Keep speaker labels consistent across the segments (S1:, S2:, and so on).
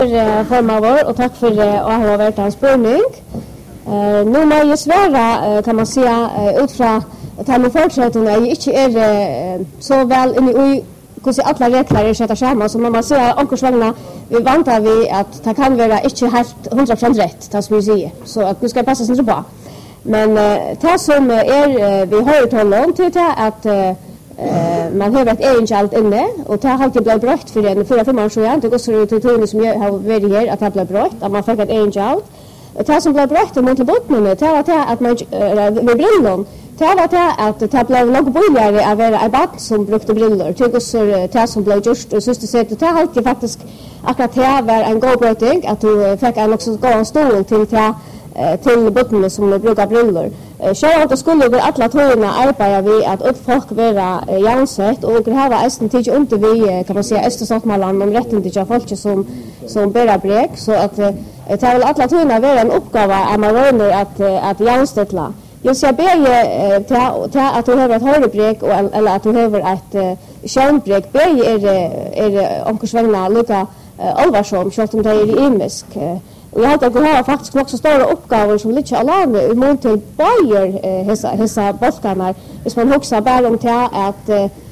S1: Formavor och tack för att ha varit hans spårning. Nu må jag svära kan man säga utifrån att han med förutsättningarna inte är så väl inne i hur alla regler är sätta samman så man säger ankorsvagna vi vantar vi att det kan vara inte helt 100% rätt tas vi säger så att vi ska passa sig på. Men det som är vi har ju talat till det att man har ett angel inne och det har alltid blivit brött för den 4-5 år sedan. Det går så till tiden som jag har varit här att det blev brött att man fick ett angel. Det som blev brött mot till botten det var det att man med brillor. Det var det att det blev något billigare att vara en barn som brukade brillor. Det går så det som blev just och sist sett det har alltid faktiskt akkurat det var en god bröting att du fick en också gå en stol till botten som brukar brillor. Så att skulle vi alla tårna arbeta vi att folk vara jämnsett och det här var ästen tid inte vi kan man säga Österstatsmallan om rätten till folk som bära brek så att det har alla tårna vara en uppgave att man rör att jämställa. Jag ser bäge till att du har ett högerbrek eller att du har ett skärmbrek bäge är omkursvägna lika allvarsom så att de är imisk. Och jag har att vi har faktiskt också stora uppgifter som ligger alene i mån till bajer hessa bolkarna. Hvis man huxar bara om till att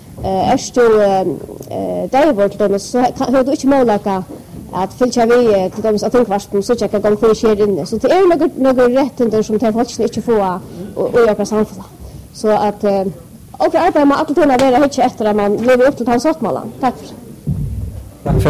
S1: där vart det så har du inte möjlighet att fylla vi till dem att tänka så att jag kan gå för inne. Så det är några rättigheter som tar folk inte få och göra samfället. Så att och arbetar man alltid att vara helt efter att man lever upp till hans mål. Tack.